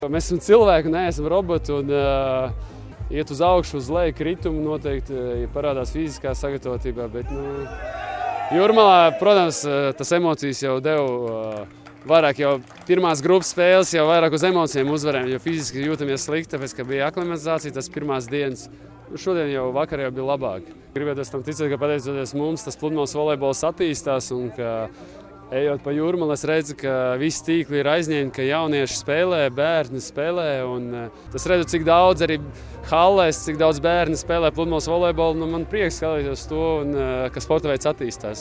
Mēs esam cilvēki, neesam roboti, un iet uz augšu, uz leju kritumu noteikti, ja parādās fiziskā sagatavotībā. Bet, Jūrmalā, protams, tas emocijas jau deva vairāk, jau pirmās grupas spēles jau vairāk uz emocijām uzvarējām, jo fiziski jūtamies slikti, tāpēc, ka bija aklimatizācija tas pirmās dienas. Šodien jau vakar jau bija labāk. Gribētu tam ticēt, ka pateicoties mums, tas pludmales volejbols attīstās un ka ejot pa Jūrmalu, es redzu, ka visi tīkli ir aizņemti, ka jaunieši spēlē, bērni spēlē. Es redzu, cik daudz arī hallēs, cik daudz bērni spēlē pludmales volejbolu. Man prieks skatīties to, ka sporta veids attīstās.